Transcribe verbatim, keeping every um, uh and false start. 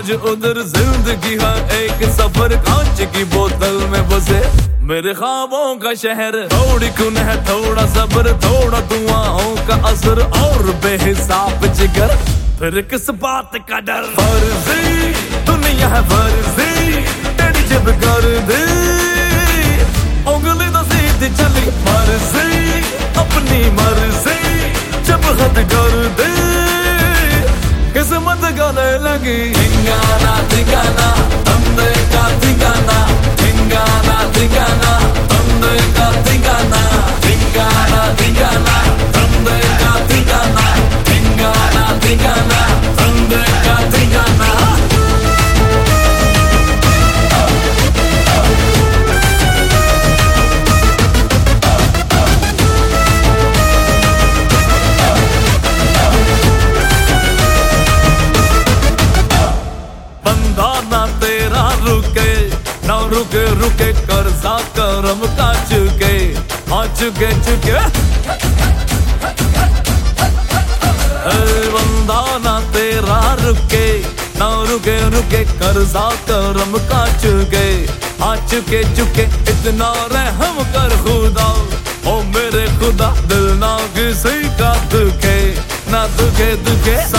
आज उधर जिंदगी है एक सफर, कांच की बोतल में बसे मेरे ख्वाबों का शहर। थोड़ी कुन है थोड़ा सब्र, थोड़ा दुआओं का असर और बेहिसाब जिगर, फिर किस बात का डर। फर्जी दुनिया है फर्जी, तेरी जब कर दे उंगली तो सीधी चली, मर्जी अपनी मर्जी जब हद कर दे किस्मत गले लगी। ठिकाना ठिकाना तंदे का ठिकाना, ठिकाना ठिकाना तंदे का ठिकाना, ठिकाना ठिकाना तंदे का ठिकाना, ठिकाना ठिकाना तंदे का ठिकाना। बंदा ना तेरा रुके ना रुके रुके कर्जा करम का चुके, हाँ चुके चुके बंदा ना तेरा रुके ना रुके रुके कर्जा करम का चुके, हाँ चुके चुके इतना रहम कर खुदा, ओ मेरे खुदा दिल ना किसी का दुखे ना दुखे दुखे।